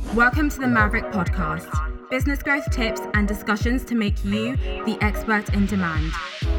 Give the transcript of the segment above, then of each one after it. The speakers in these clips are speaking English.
Welcome to the Maverick Podcast, business growth tips and discussions to make you the expert in demand.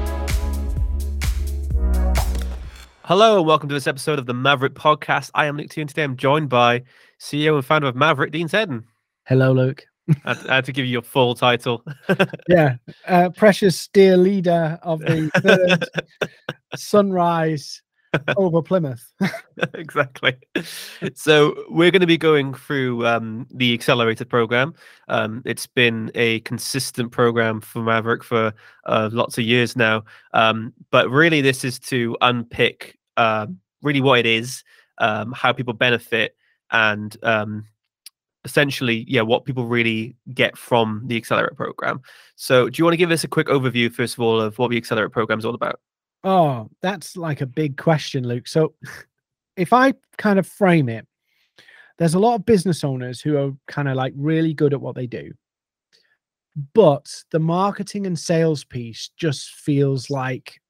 Hello and welcome to this episode of the Maverick Podcast. I am Luke T and today I'm joined by CEO and founder of Maverick, Dean Seddon. Hello, Luke. I had to give you your full title. Yeah, precious dear leader of the third Sunrise over Plymouth. Exactly. So we're going to be going through the Accelerator program. It's been a consistent program for Maverick for lots of years now. But really this is to unpick really what it is, how people benefit, and essentially, what people really get from the Accelerator program. So do you want to give us a quick overview, first of all, of what the Accelerator program is all about? Oh, that's like a big question, Luke. So if I kind of frame it, there's a lot of business owners who are kind of like really good at what they do. But the marketing and sales piece just feels like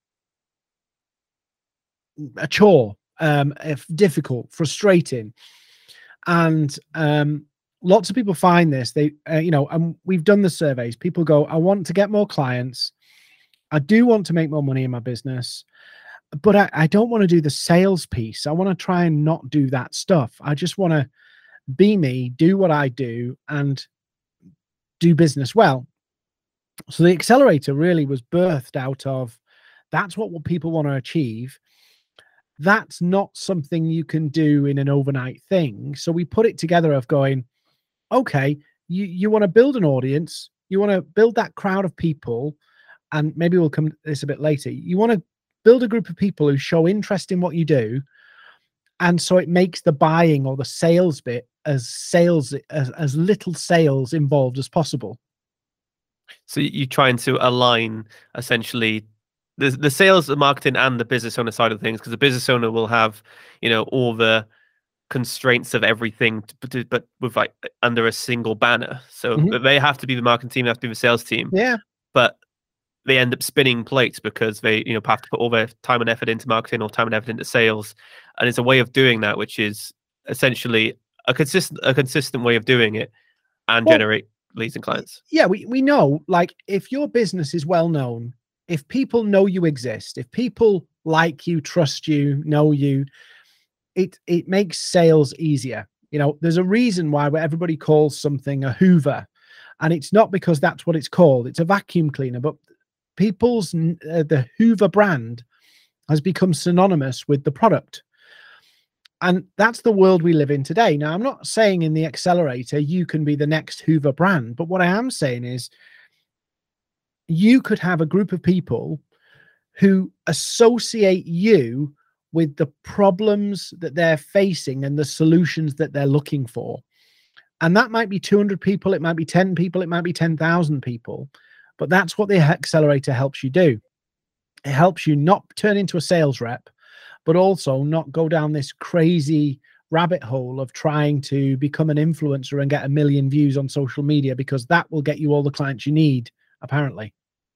a chore, if difficult, frustrating. And lots of people find this, and we've done the surveys. People go, I want to get more clients. I do want to make more money in my business, but I don't want to do the sales piece. I want to try and not do that stuff. I just want to be me, do what I do, and do business well. So the Accelerator really was birthed out of that's what people want to achieve. That's not something you can do in an overnight thing. So we put it together of going, okay, you want to build an audience, you want to build that crowd of people, and maybe we'll come to this a bit later. You want to build a group of people who show interest in what you do. And so it makes the buying or the sales bit as little sales involved as possible. So you're trying to align essentially the sales, the marketing, and the business owner side of things, because the business owner will have, all the constraints of everything, but with like under a single banner. So they have to be the marketing team, they have to be the sales team. Yeah. But they end up spinning plates because they, have to put all their time and effort into marketing or time and effort into sales. And it's a way of doing that, which is essentially a consistent way of doing it and generate leads and clients. Yeah, we know, like, if your business is well known, if people know you exist, if people like you, trust you, know you, it makes sales easier. There's a reason why everybody calls something a Hoover, and it's not because that's what it's called. It's a vacuum cleaner, but the Hoover brand has become synonymous with the product. And that's the world we live in today. Now, I'm not saying in the Accelerator you can be the next Hoover brand, but what I am saying is you could have a group of people who associate you with the problems that they're facing and the solutions that they're looking for. And that might be 200 people, it might be 10 people, it might be 10,000 people. But that's what the Accelerator helps you do. It helps you not turn into a sales rep, but also not go down this crazy rabbit hole of trying to become an influencer and get 1 million views on social media, because that will get you all the clients you need, apparently.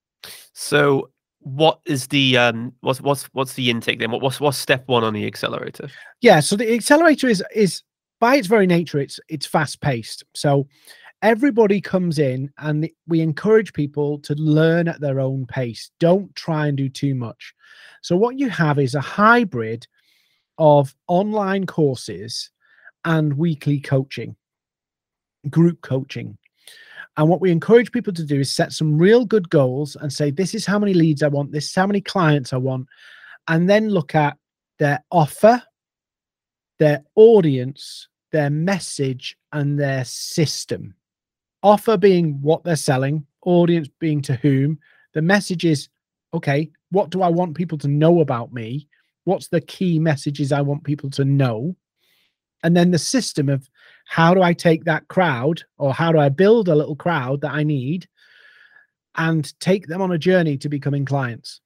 So what is the what's the intake then? What's step one on the Accelerator? Yeah, so the Accelerator is by its very nature, it's fast paced. So everybody comes in and we encourage people to learn at their own pace. Don't try and do too much. So what you have is a hybrid of online courses and weekly coaching, group coaching. And what we encourage people to do is set some real good goals and say, this is how many leads I want, this is how many clients I want, and then look at their offer, their audience, their message, and their system. Offer being what they're selling, audience being to whom. The message is, okay, what do I want people to know about me? What's the key messages I want people to know? And then the system of how do I take that crowd, or how do I build a little crowd that I need and take them on a journey to becoming clients?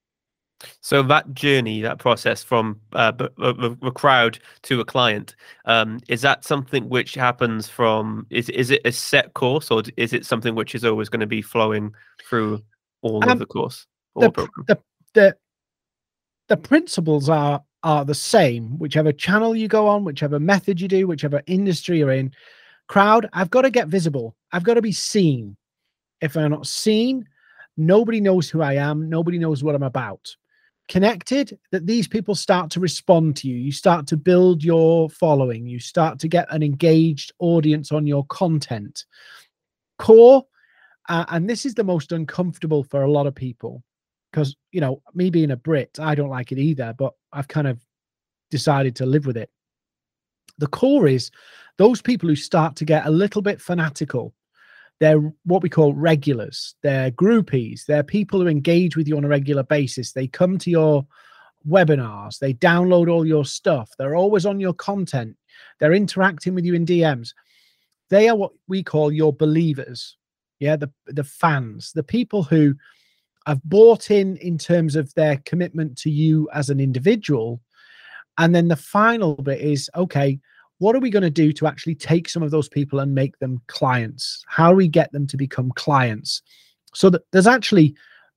So that journey, that process from a crowd to a client, is that something which happens from, is it a set course, or is it something which is always going to be flowing through all of the course? The principles are the same, whichever channel you go on, whichever method you do, whichever industry you're in. Crowd, I've got to get visible. I've got to be seen. If I'm not seen, nobody knows who I am. Nobody knows what I'm about. Connected, that these people start to respond to you. You start to build your following. You start to get an engaged audience on your content. Core, and this is the most uncomfortable for a lot of people, because, you know, me being a Brit, I don't like it either, but I've kind of decided to live with it. The core is those people who start to get a little bit fanatical. They're what we call regulars. They're groupies. They're people who engage with you on a regular basis. They come to your webinars. They download all your stuff. They're always on your content. They're interacting with you in DMs. They are what we call your believers. Yeah, the fans, the people who have bought in terms of their commitment to you as an individual. And then the final bit is, okay, what are we going to do to actually take some of those people and make them clients? How do we get them to become clients? So that there's actually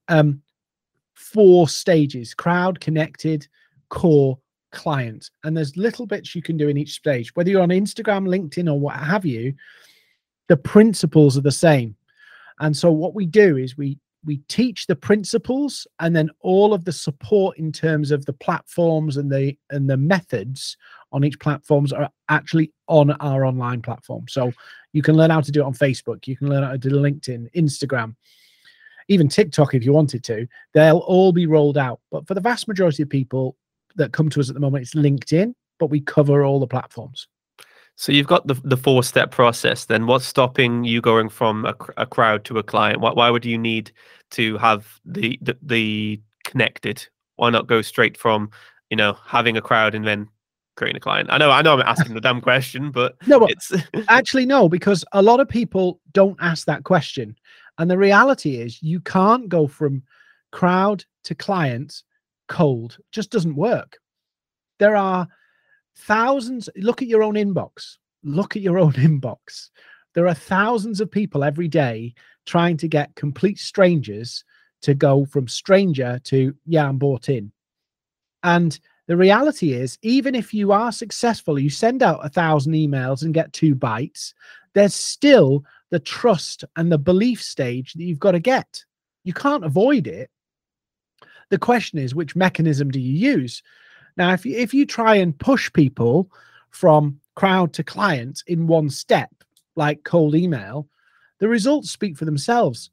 4 stages: crowd, connected, core, client. And there's little bits you can do in each stage. Whether you're on Instagram, LinkedIn, or what have you, the principles are the same. And so what we do is we teach the principles, and then all of the support in terms of the platforms and the methods on each platforms are actually on our online platform. So you can learn how to do it on Facebook. You can learn how to do LinkedIn, Instagram, even TikTok if you wanted to. They'll all be rolled out. But for the vast majority of people that come to us at the moment, it's LinkedIn, but we cover all the platforms. So you've got the 4-step process. Then what's stopping you going from a crowd to a client? Why would you need to have the connected? Why not go straight from, you know, having a crowd and then creating a client? I know I'm asking the dumb question, but no, but it's actually no, because a lot of people don't ask that question. And the reality is you can't go from crowd to client cold. It just doesn't work. There are thousands. Look at your own inbox. Look at your own inbox. There are thousands of people every day trying to get complete strangers to go from stranger to, yeah, I'm bought in. And the reality is, even if you are successful, you send out 1,000 emails and get 2 bites, there's still the trust and the belief stage that you've got to get. You can't avoid it. The question is, which mechanism do you use? Now, if you try and push people from crowd to client in one step, like cold email, the results speak for themselves.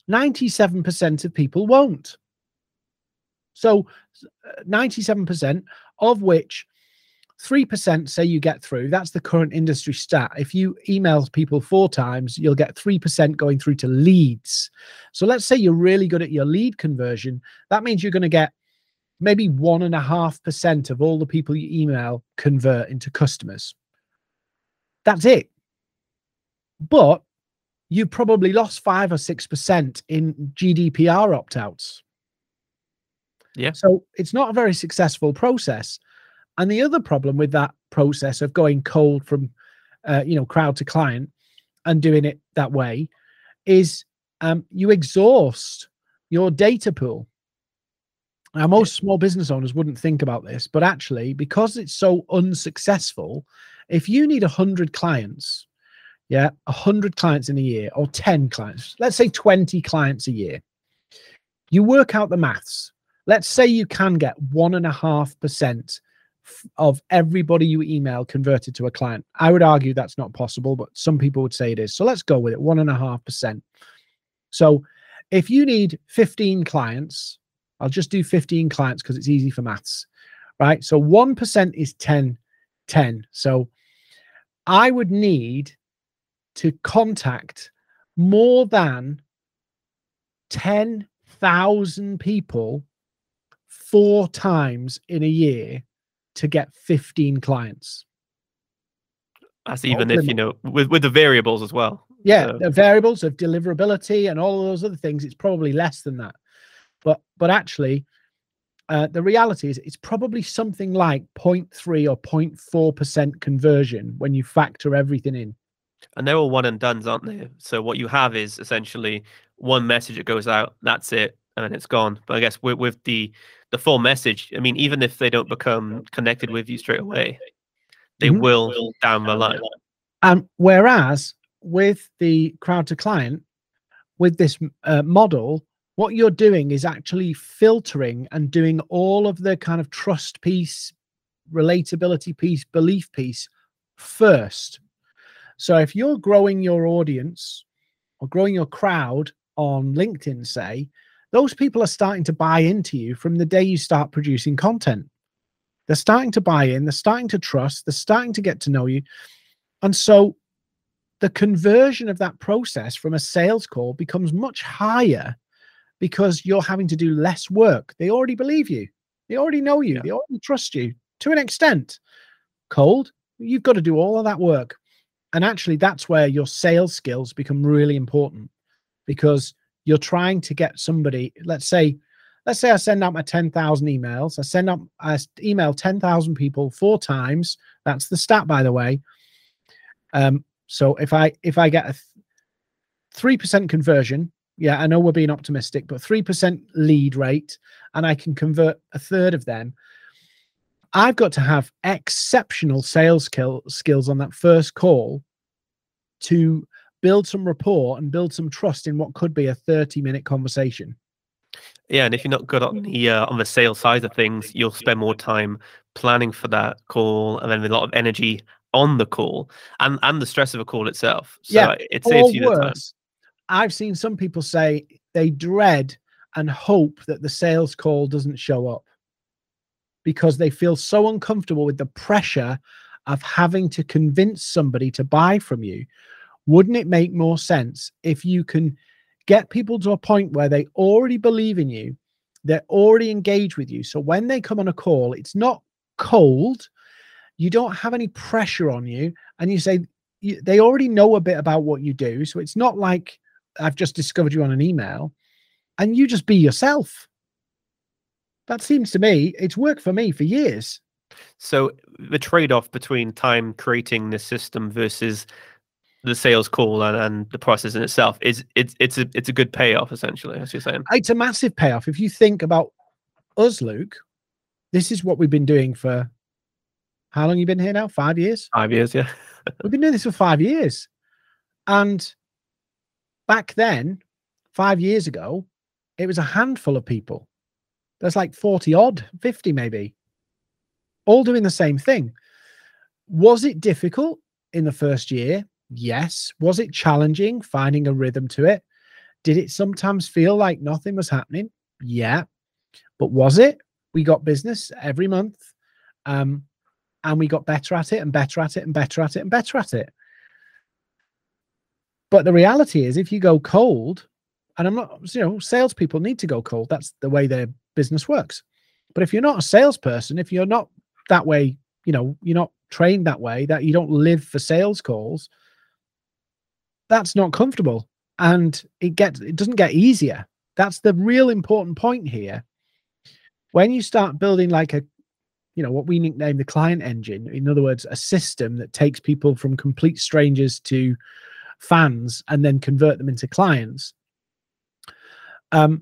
97% of people won't. So 97%, of which 3% say you get through. That's the current industry stat. If you email people 4 times, you'll get 3% going through to leads. So let's say you're really good at your lead conversion. That means you're going to get maybe 1.5% of all the people you email convert into customers. That's it. But you probably lost 5 or 6% in GDPR opt-outs. Yeah. So it's not a very successful process. And the other problem with that process of going cold from, crowd to client and doing it that way is you exhaust your data pool. Now, most small business owners wouldn't think about this, but actually, because it's so unsuccessful, if you need 100 clients, 100 clients in a year, or 10 clients, let's say 20 clients a year, you work out the maths. Let's say you can get 1.5% of everybody you email converted to a client. I would argue that's not possible, but some people would say it is. So let's go with it, 1.5%. So if you need 15 clients, I'll just do 15 clients because it's easy for maths, right? So 1% is 10. So I would need to contact more than 10,000 people 4 times in a year to get 15 clients. That's even if, with the variables as well. Yeah, So. The variables of deliverability and all of those other things, it's probably less than that. But actually, the reality is it's probably something like 0.3 or 0.4% conversion when you factor everything in. And they're all one and dones, aren't they? So what you have is essentially one message that goes out, that's it, and then it's gone. But I guess with the full message, I mean, even if they don't become connected with you straight away, they will down the line. Whereas with the crowd to client, with this model, what you're doing is actually filtering and doing all of the kind of trust piece, relatability piece, belief piece first. So if you're growing your audience or growing your crowd on LinkedIn, say, those people are starting to buy into you from the day you start producing content. They're starting to buy in, they're starting to trust, they're starting to get to know you. And so the conversion of that process from a sales call becomes much higher because you're having to do less work. They already believe you. They already know you. They already trust you to an extent. Cold, you've got to do all of that work. And actually, that's where your sales skills become really important, because you're trying to get somebody, let's say I send out my 10,000 emails. I email 10,000 people 4 times. That's the stat, by the way. So if I get a 3% conversion, yeah, I know we're being optimistic, but 3% lead rate, and I can convert a third of them, I've got to have exceptional sales skills on that first call to build some rapport and build some trust in what could be a 30-minute conversation. Yeah, and if you're not good on the sales side of things, you'll spend more time planning for that call, and then a lot of energy on the call and the stress of a call itself. So Yeah, it saves you the time. I've seen some people say they dread and hope that the sales call doesn't show up because they feel so uncomfortable with the pressure of having to convince somebody to buy from you. Wouldn't it make more sense if you can get people to a point where they already believe in you, they're already engaged with you, so when they come on a call, it's not cold, you don't have any pressure on you, and you say they already know a bit about what you do, so it's not like I've just discovered you on an email, and you just be yourself. That seems to me, it's worked for me for years. So the trade-off between time creating this system versus the sales call and the process in itself is it's a good payoff, essentially, as you're saying. It's a massive payoff. If you think about us, Luke, this is what we've been doing for how long? You been here now? 5 years? 5 years, yeah. We've been doing this for 5 years. And back then, 5 years ago, it was a handful of people. There's like 40 odd, 50 maybe, all doing the same thing. Was it difficult in the first year? Yes. Was it challenging finding a rhythm to it? Did it sometimes feel like nothing was happening? Yeah. But was it? We got business every month. And we got better at it and better at it and better at it and better at it. But the reality is, if you go cold, and I'm not, salespeople need to go cold. That's the way their business works. But if you're not a salesperson, if you're not that way, you're not trained that way, that you don't live for sales calls, that's not comfortable, and it doesn't get easier. That's the real important point here. When you start building like what we nickname the client engine, in other words, a system that takes people from complete strangers to fans and then convert them into clients. The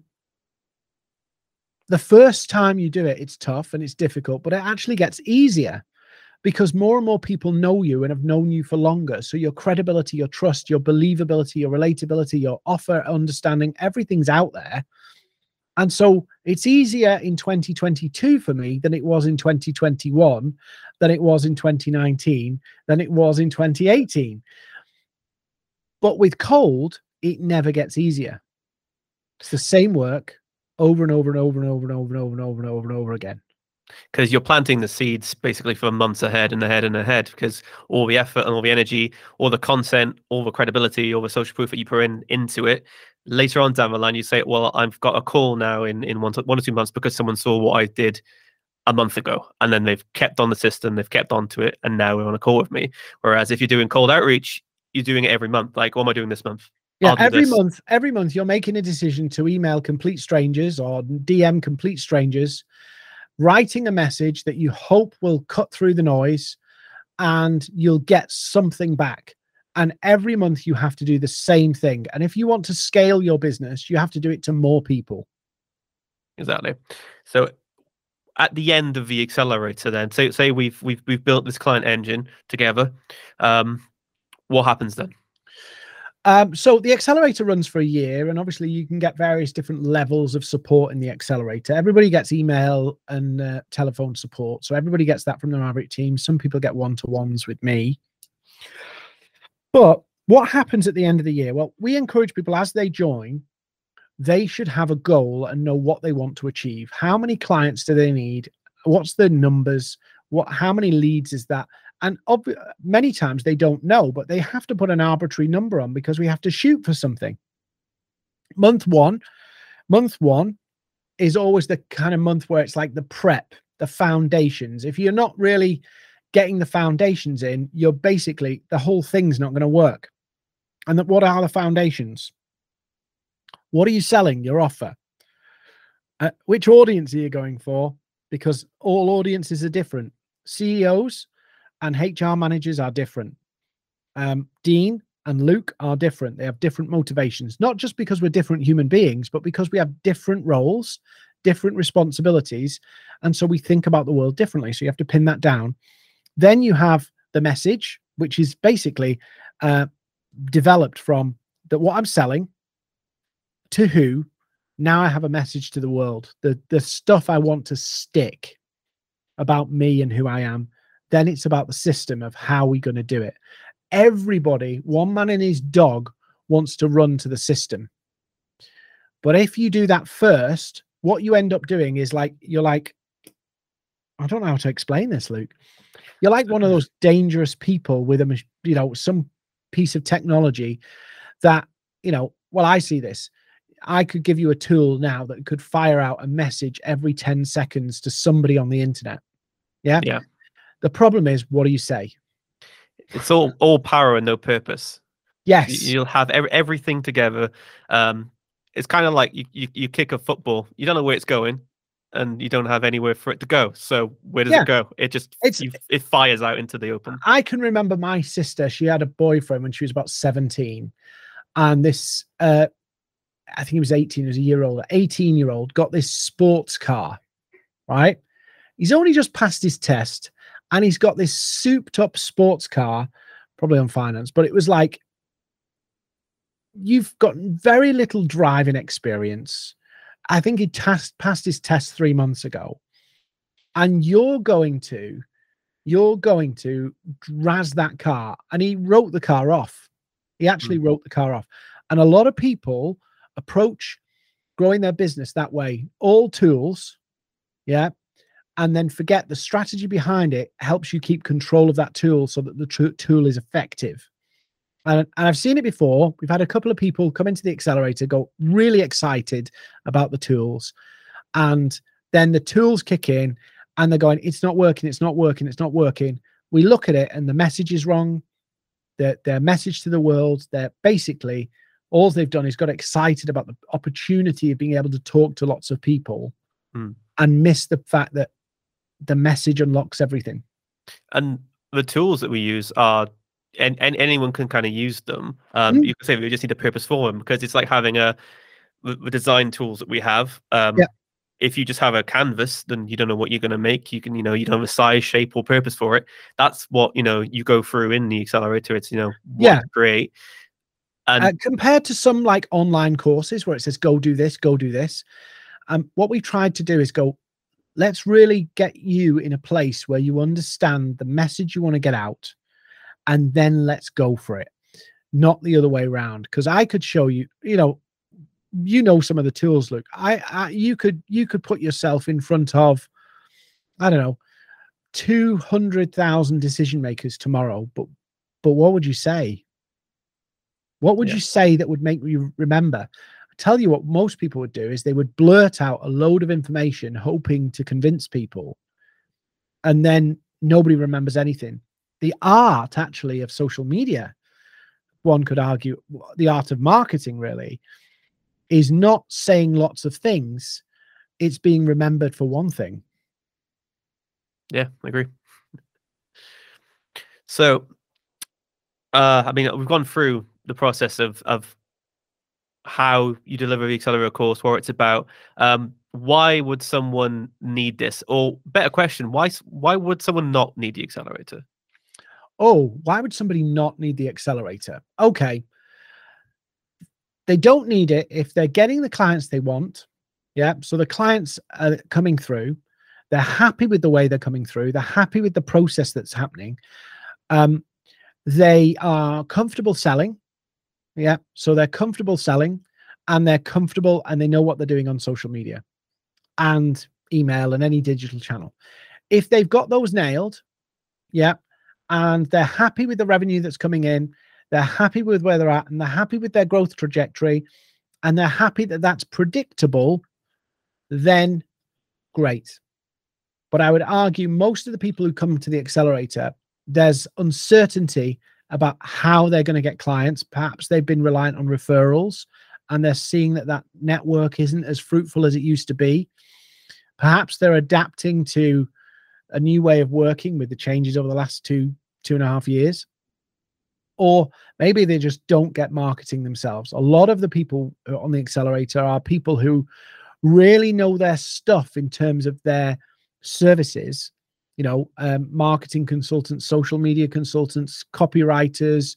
first time you do it, it's tough and it's difficult, but it actually gets easier because more and more people know you and have known you for longer. So your credibility, your trust, your believability, your relatability, your offer understanding, everything's out there. And so it's easier in 2022 for me than it was in 2021, than it was in 2019, than it was in 2018. But with cold, it never gets easier. It's the same work over and over and over and over and over and over and over and over and over again. Because you're planting the seeds basically for months ahead and ahead and ahead, because all the effort and all the energy, all the content, all the credibility, all the social proof that you put into it, later on down the line, you say, well, I've got a call now in 1 or 2 months because someone saw what I did a month ago, and then they've kept on the system, they've kept onto it, and now we're on a call with me. Whereas if you're doing cold outreach, you're doing it every month. Like, what am I doing this month? Yeah, every month you're making a decision to email complete strangers or DM complete strangers, writing a message that you hope will cut through the noise and you'll get something back. And every month you have to do the same thing. And if you want to scale your business, you have to do it to more people. Exactly. So at the end of the accelerator, then say we've built this client engine together. what happens then? So the accelerator runs for a year, and obviously you can get various different levels of support in the accelerator. Everybody gets email and telephone support. So everybody gets that from the Maverick team. Some people get one-to-ones with me. But what happens at the end of the year? Well, we encourage people as they join, they should have a goal and know what they want to achieve. How many clients do they need? What's the numbers? How many leads is that? And many times they don't know, but they have to put an arbitrary number on because we have to shoot for something. Month one is always the kind of month where it's like the prep, the foundations. If you're not really getting the foundations in, you're basically, the whole thing's not going to work. And what are the foundations? What are you selling? Your offer. Which audience are you going for? Because all audiences are different. CEOs and HR managers are different. Dean and Luke are different. They have different motivations, not just because we're different human beings, but because we have different roles, different responsibilities. And so we think about the world differently. So you have to pin that down. Then you have the message, which is basically developed from what I'm selling to who. Now I have a message to the world, the stuff I want to stick about me and who I am. Then it's about the system of how we're going to do it. Everybody, one man and his dog, wants to run to the system. But if you do that first, what you end up doing is you're like, I don't know how to explain this, Luke. You're like one of those dangerous people with some piece of technology that, well, I see this. I could give you a tool now that could fire out a message every 10 seconds to somebody on the internet. Yeah. Yeah. The problem is, what do you say? It's all power and no purpose. Yes. You'll have everything together. It's kind of like you kick a football. You don't know where it's going, and you don't have anywhere for it to go. So where does it go? It fires out into the open. I can remember my sister. She had a boyfriend when she was about 17, and this I think he was 18. He was a year older. 18-year-old got this sports car. Right? He's only just passed his test. And he's got this souped up sports car, probably on finance, but it was like, you've got very little driving experience. I think he passed his test 3 months ago. And you're going to razz that car. And he wrote the car off. He actually wrote the car off. And a lot of people approach growing their business that way. All tools. Yeah. And then forget the strategy behind it helps you keep control of that tool so that the tool is effective. And I've seen it before. We've had a couple of people come into the accelerator, go really excited about the tools. And then the tools kick in and they're going, it's not working, it's not working, it's not working. We look at it and the message is wrong. Their message to the world, they're basically, all they've done is got excited about the opportunity of being able to talk to lots of people and miss the fact that the message unlocks everything. And the tools that we use are, and anyone can kind of use them. You can say we just need a purpose for them, because it's like having the design tools that we have. If you just have a canvas, then you don't know what you're going to make. You don't have a size, shape, or purpose for it. That's what you go through in the accelerator. It's what to create. And compared to some like online courses where it says go do this, go do this. What we tried to do is go, let's really get you in a place where you understand the message you want to get out, and then let's go for it, not the other way around. Because I could show you, some of the tools. Look, you could put yourself in front of, I don't know, 200,000 decision makers tomorrow. But what would you say? What would you say that would make you remember? Tell you what most people would do is they would blurt out a load of information hoping to convince people, and then nobody remembers anything. The art actually of social media, one could argue the art of marketing really, is not saying lots of things. It's being remembered for one thing. Yeah, I agree. So we've gone through the process of how you deliver the accelerator course, what it's about. Why would someone need this? Or better question, why would someone not need the accelerator? oh, why would somebody not need the accelerator? Okay. They don't need it if they're getting the clients they want. Yeah. So the clients are coming through. They're happy with the way they're coming through. They're happy with the process that's happening. They are comfortable selling. Yeah. So they're comfortable selling, and they're comfortable, and they know what they're doing on social media and email and any digital channel. If they've got those nailed, yeah, and they're happy with the revenue that's coming in, they're happy with where they're at, and they're happy with their growth trajectory, and they're happy that that's predictable, then great. But I would argue most of the people who come to the accelerator, there's uncertainty about how they're going to get clients. Perhaps they've been reliant on referrals, and they're seeing that that network isn't as fruitful as it used to be. Perhaps they're adapting to a new way of working with the changes over the last 2.5 years. Or maybe they just don't get marketing themselves. A lot of the people on the accelerator are people who really know their stuff in terms of their services, you know, marketing consultants, social media consultants, copywriters,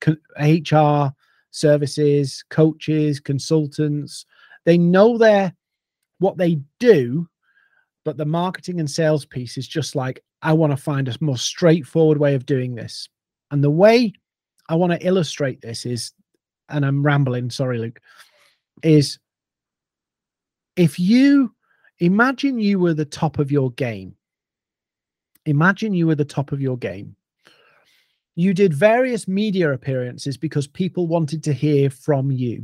HR services, coaches, consultants. They know what they do, but the marketing and sales piece is just like, I want to find a more straightforward way of doing this. And the way I want to illustrate this is, and I'm rambling, sorry, Luke, is if you imagine you were the top of your game. Imagine you were the top of your game. You did various media appearances because people wanted to hear from you.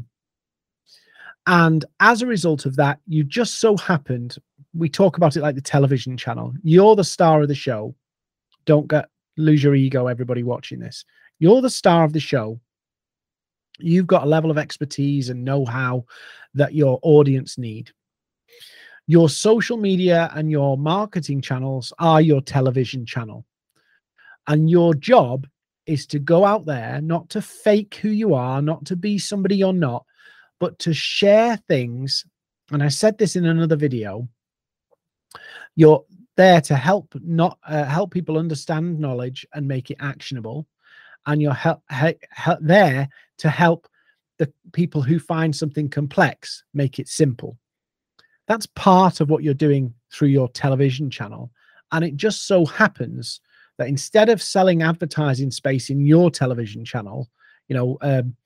And as a result of that, you just so happened, we talk about it like the television channel. You're the star of the show. Don't lose your ego, everybody watching this. You're the star of the show. You've got a level of expertise and know-how that your audience need. Your social media and your marketing channels are your television channel. And your job is to go out there, not to fake who you are, not to be somebody you're not, but to share things. And I said this in another video. You're there to help people understand knowledge and make it actionable. And you're there to help the people who find something complex make it simple. That's part of what you're doing through your television channel. And it just so happens that instead of selling advertising space in your television channel, you know,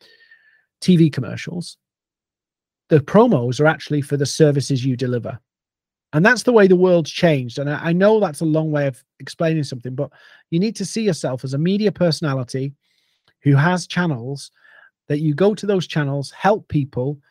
TV commercials, the promos are actually for the services you deliver. And that's the way the world's changed. And I know that's a long way of explaining something, but you need to see yourself as a media personality who has channels, that you go to those channels, help people,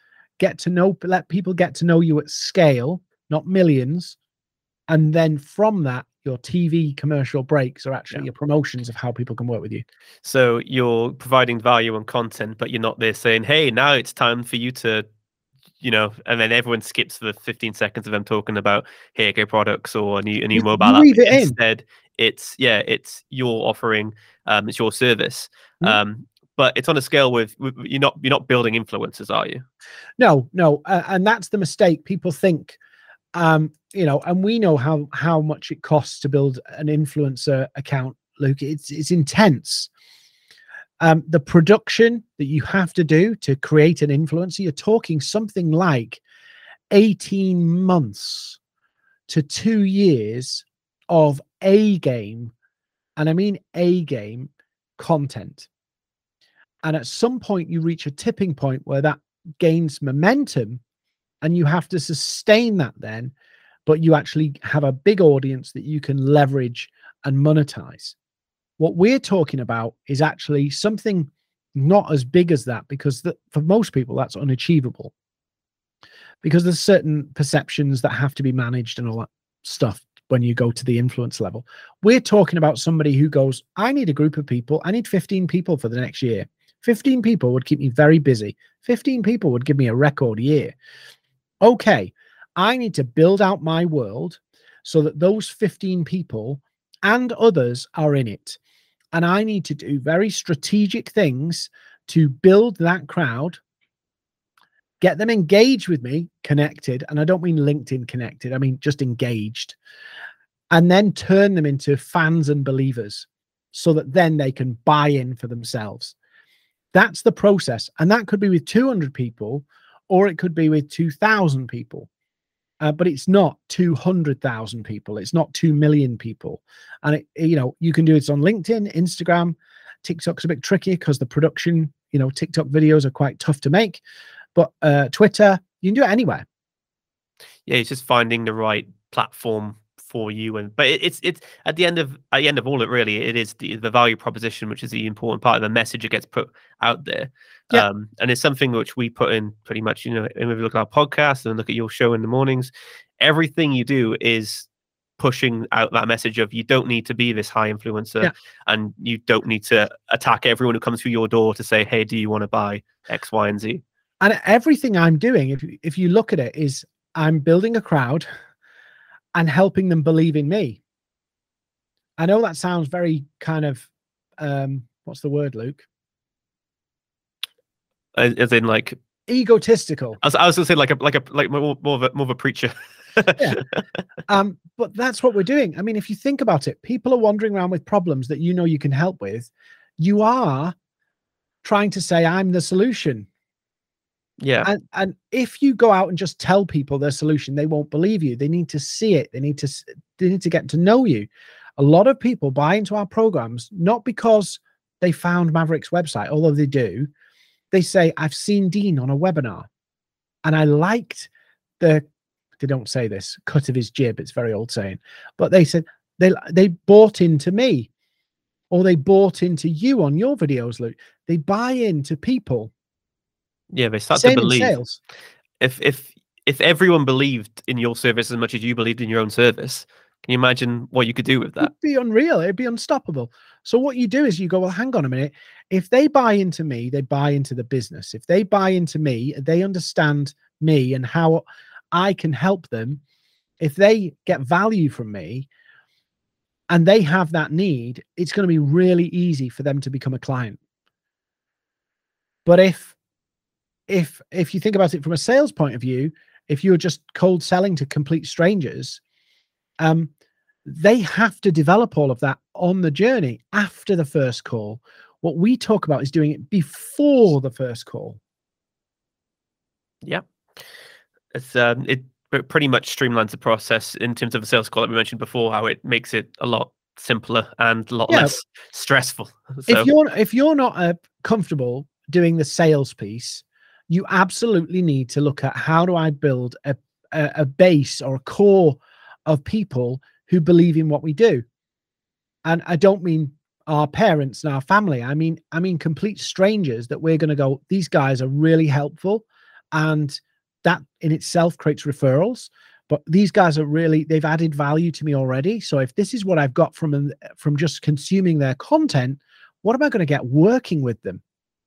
let people get to know you at scale, not millions. And then from that, your TV commercial breaks are actually your promotions of how people can work with you. So you're providing value and content, but you're not there saying, hey, now it's time for you to, you know, and then everyone skips the 15 seconds of them talking about hair care products or a new mobile app. Instead, it's your offering, it's your service. But it's on a scale with you're not building influencers, are you? No. And that's the mistake. People think, you know, and we know how much it costs to build an influencer account, Luke. It's intense. The production that you have to do to create an influencer, you're talking something like 18 months to 2 years of A-game, and I mean A-game content. And at some point you reach a tipping point where that gains momentum, and you have to sustain that then, but you actually have a big audience that you can leverage and monetize. What we're talking about is actually something not as big as that, because for most people that's unachievable, because there's certain perceptions that have to be managed and all that stuff when you go to the influence level. We're talking about somebody who goes, I need a group of people. I need 15 people for the next year. 15 people would keep me very busy. 15 people would give me a record year. Okay, I need to build out my world so that those 15 people and others are in it. And I need to do very strategic things to build that crowd, get them engaged with me, connected. And I don't mean LinkedIn connected. I mean just engaged. And then turn them into fans and believers. so that then they can buy in for themselves. That's the process. And that could be with 200 people, or it could be with 2,000 people. But it's not 200,000 people. It's not 2 million people. And you can do it on LinkedIn, Instagram. TikTok's a bit tricky because the production, TikTok videos are quite tough to make. But Twitter, you can do it anywhere. Yeah, it's just finding the right platform for you. But it's at the end of all it really, it is the value proposition, which is the important part of the message that gets put out there. Yeah. And it's something which we put in pretty much, and if you look at our podcast and look at your show in the mornings, everything you do is pushing out that message of you don't need to be this high influencer, and you don't need to attack everyone who comes through your door to say, hey, do you want to buy X, Y, and Z? And everything I'm doing, if you look at it, is I'm building a crowd and helping them believe in me. I know that sounds very kind of, what's the word, Luke? As in like egotistical. I was gonna say like more of a preacher. Yeah. But that's what we're doing. I mean, if you think about it, people are wandering around with problems that you can help with. You are trying to say, I'm the solution. Yeah. And if you go out and just tell people their solution, they won't believe you. They need to see it. They need to get to know you. A lot of people buy into our programs, not because they found Maverick's website, although they do. They say, I've seen Dean on a webinar and I liked they don't say this, cut of his jib. It's a very old saying, but they said they bought into me, or they bought into you on your videos, Luke. They buy into people. Yeah, they start Same to believe. In sales. If everyone believed in your service as much as you believed in your own service, can you imagine what you could do with that? It'd be unreal. It'd be unstoppable. So what you do is you go, well, hang on a minute. If they buy into me, they buy into the business. If they buy into me, they understand me and how I can help them. If they get value from me and they have that need, it's going to be really easy for them to become a client. But if you think about it from a sales point of view, if you're just cold selling to complete strangers, they have to develop all of that on the journey after the first call. What we talk about is doing it before the first call. Yeah. It pretty much streamlines the process in terms of a sales call that we mentioned before, how it makes it a lot simpler and a lot less stressful. So, if you're not comfortable doing the sales piece, you absolutely need to look at how do I build a base or a core of people who believe in what we do. And I don't mean our parents and our family. I mean complete strangers that we're going to go, these guys are really helpful. And that in itself creates referrals. But these guys are they've added value to me already. So if this is what I've got from just consuming their content, what am I going to get working with them?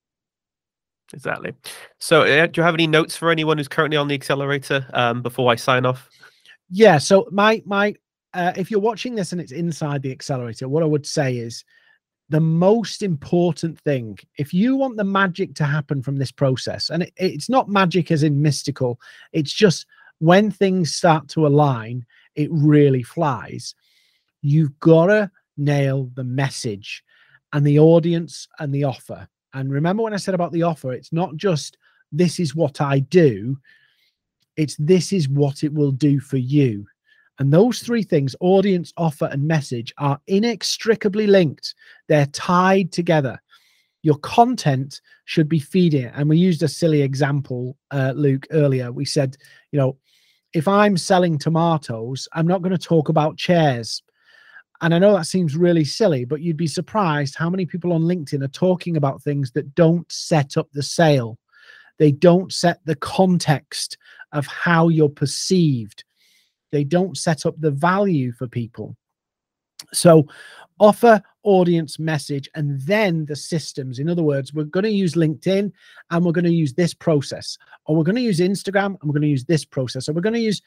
Exactly. So do you have any notes for anyone who's currently on the accelerator before I sign off? Yeah. So my if you're watching this and it's inside the accelerator, what I would say is the most important thing, if you want the magic to happen from this process, and it's not magic as in mystical, it's just when things start to align, it really flies. You've got to nail the message and the audience and the offer. And remember when I said about the offer, it's not just this is what I do, it's this is what it will do for you. And those three things, audience, offer, and message, are inextricably linked. They're tied together. Your content should be feeding it. And we used a silly example, Luke, earlier. We said, if I'm selling tomatoes, I'm not going to talk about chairs. And I know that seems really silly, but you'd be surprised how many people on LinkedIn are talking about things that don't set up the sale. They don't set the context of how you're perceived. They don't set up the value for people. So offer, audience, message, and then the systems. In other words, we're going to use LinkedIn and we're going to use this process, or we're going to use Instagram and we're going to use this process, or we're going to use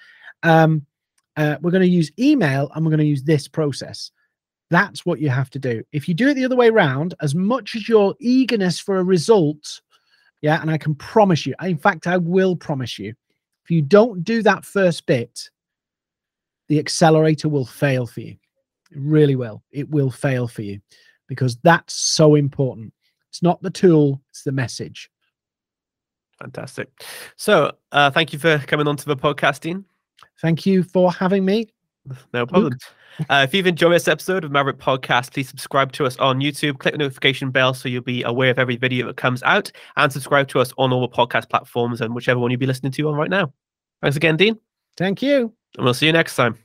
email and we're going to use this process. That's what you have to do. If you do it the other way around, as much as your eagerness for a result, and I can promise you, in fact, I will promise you, if you don't do that first bit, the accelerator will fail for you. It really will. It will fail for you. because that's so important. It's not the tool, it's the message. Fantastic. So thank you for coming on to the podcast, Dean. Thank you for having me. No problem. If you've enjoyed this episode of Maverick Podcast, please subscribe to us on YouTube, click the notification bell so you'll be aware of every video that comes out, and subscribe to us on all the podcast platforms and whichever one you'll be listening to on right now. Thanks again, Dean. Thank you. And we'll see you next time.